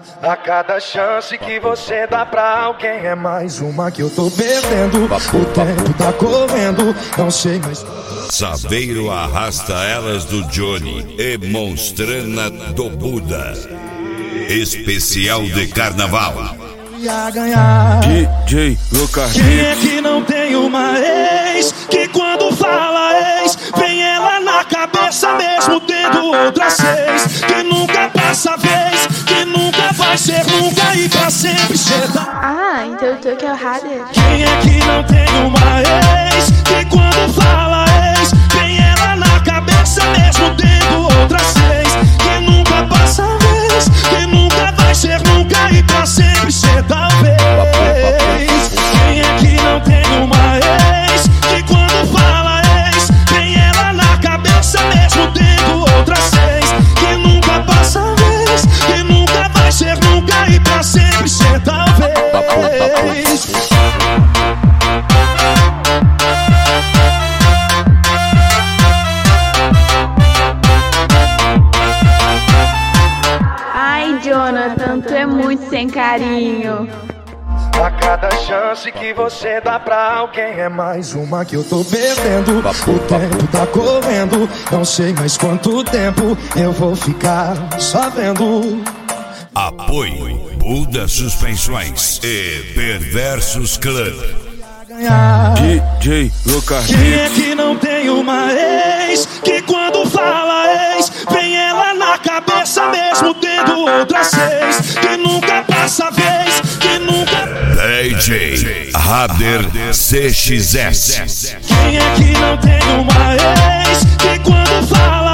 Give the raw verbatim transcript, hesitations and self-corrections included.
A cada chance que você dá pra alguém é mais uma que eu tô perdendo. O tempo tá correndo, não sei mais. Saveiro arrasta elas do Johnny e Monstrana do Buda. Especial de carnaval. D J Lucas. Quem é que não tem uma ex que quando fala ex vem ela na cabeça mesmo tendo outras seis? Que nunca passa vez, que nunca vai ser nunca e pra sempre chega. Ah, então tu que é o Rader. Quem é que não tem uma ex que quando fala ex vem ela na cabeça mesmo tendo outras seis? Que nunca passa vez, que nunca vai ser nunca e pra sempre ser talvez. Quem é que não tem uma ex que quando fala ex vem ela na cabeça mesmo tendo outras seis? Que nunca passa vez, que nunca vai ser nunca e pra sempre ser talvez. Ai, Jonathan, tu é muito sem carinho. A cada chance que você dá pra alguém é mais uma que eu tô perdendo. O tempo tá correndo, não sei mais quanto tempo eu vou ficar só vendo. Apoio Buda Suspensões e Perversos Club. D J Lucas. Quem é que não tem uma ex que quando fala ex vem ela na cabeça mesmo tendo outras seis? Que nunca passa vez, que nunca. D J Rader C X S. Quem é que não tem uma ex que quando fala